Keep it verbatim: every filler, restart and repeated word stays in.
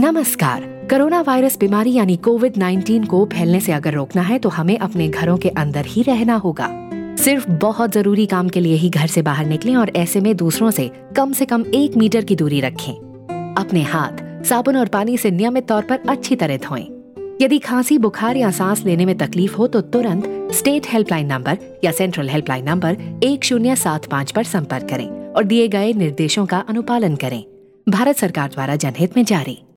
नमस्कार। Corona virus बीमारी यानी कोविड नाइन्टीन को फैलने से अगर रोकना है तो हमें अपने घरों के अंदर ही रहना होगा। सिर्फ बहुत जरूरी काम के लिए ही घर से बाहर निकलें और ऐसे में दूसरों से कम से कम एक मीटर की दूरी रखें। अपने हाथ साबुन और पानी से नियमित तौर पर अच्छी तरह धोएं। यदि खांसी, बुखार या सांस लेने में तकलीफ हो तो तुरंत स्टेट हेल्पलाइन नंबर या सेंट्रल हेल्पलाइन नंबर एक शून्य सात पाँच पर संपर्क करें और दिए गए निर्देशों का अनुपालन करें। भारत सरकार द्वारा जनहित में जारी।